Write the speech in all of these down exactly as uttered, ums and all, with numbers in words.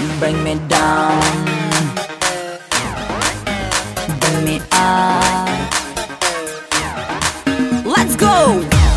Bring me down, bring me up. Let's go!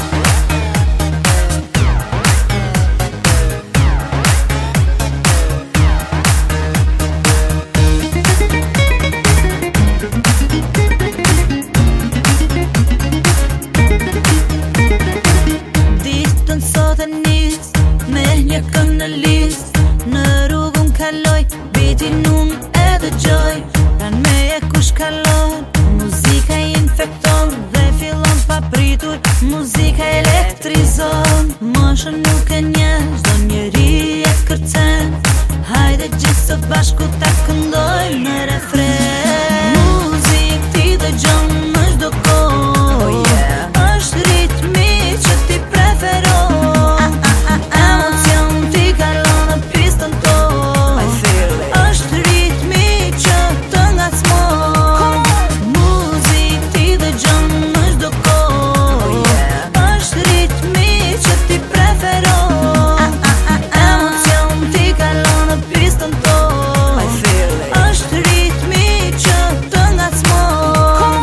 Ditën sot e nis, me një këngë në listë. Në rrugën kaloj, beatin unë e dëgjoj. Pran me e kush kalon, muzika infekton. Dhe fillon pa pritur, muzika elektrizon. Moshën nuk e njesh, çdo njeri e kërcen. Hajde gjithë së bashku ta këndojmë në refren. Muzik ti dëgjon në çdo kohë, oh, yeah. Është ritmi që ti preferon. Emocion ti kalon në pistën tonë. Është ritmi që të ngacmon. Muzik ti dëgjon në çdo kohë, oh, yeah. Është ritmi që ti preferon. Emocion ti kalon në pistën tonë. Është ritmi që të ngacmon.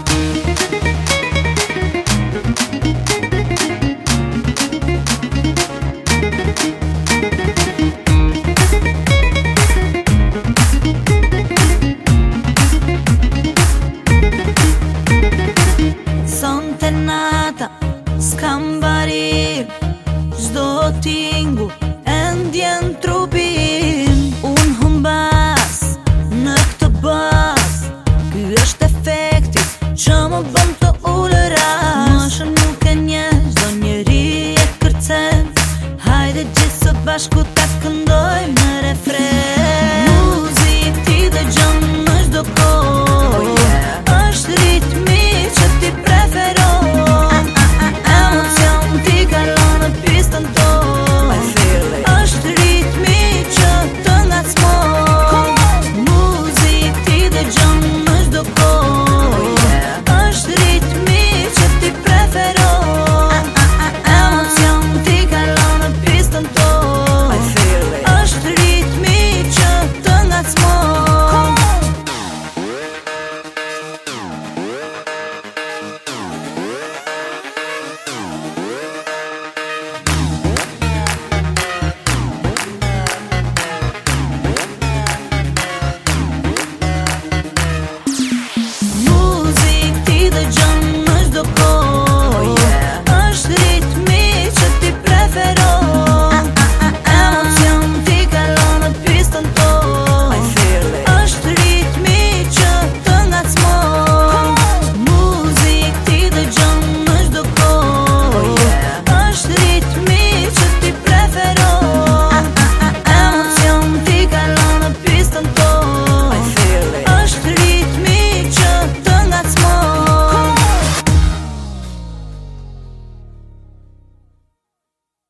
Sonte nata, s'kam barim. Çdo tingu e ndjen trupin. Unë humbas në këtë bas. Ky është efekti që më bën të ulëras. Moshën nuk e njesh, çdo njeri e kërcen. Hajde gjithë së bashku ta këndoj